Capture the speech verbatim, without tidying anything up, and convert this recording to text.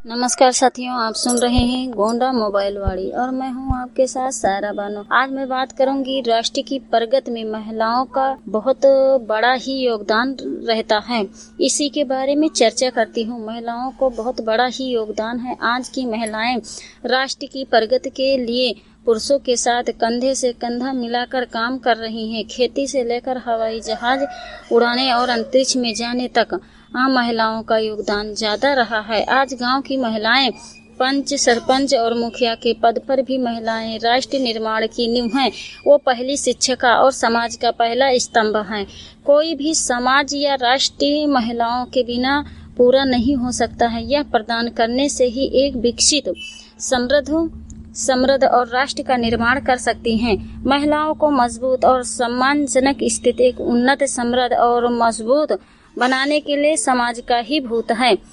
नमस्कार साथियों, आप सुन रहे हैं गोंडा मोबाइल वाड़ी और मैं हूं आपके साथ सायरा बानो। आज मैं बात करूंगी राष्ट्र की प्रगति में महिलाओं का बहुत बड़ा ही योगदान रहता है। इसी के बारे में चर्चा करती हूं। महिलाओं को बहुत बड़ा ही योगदान है। आज की महिलाएं राष्ट्र की प्रगति के लिए पुरुषों के साथ कंधे से कंधा मिलाकर काम कर रही हैं। खेती से लेकर हवाई जहाज उड़ाने और अंतरिक्ष में जाने तक आम महिलाओं का योगदान ज्यादा रहा है। आज गांव की महिलाएं पंच, सरपंच और मुखिया के पद पर भी महिलाएं राष्ट्र निर्माण की नींव हैं। वो पहली शिक्षिका और समाज का पहला स्तंभ हैं। कोई भी समाज या राष्ट्र महिलाओं के बिना पूरा नहीं हो सकता है। यह प्रदान करने से ही एक विकसित, समृद्ध समृद्ध और राष्ट्र का निर्माण कर सकती हैं। महिलाओं को मजबूत और सम्मानजनक स्थिति, एक उन्नत, समृद्ध और मजबूत बनाने के लिए समाज का ही भूत है।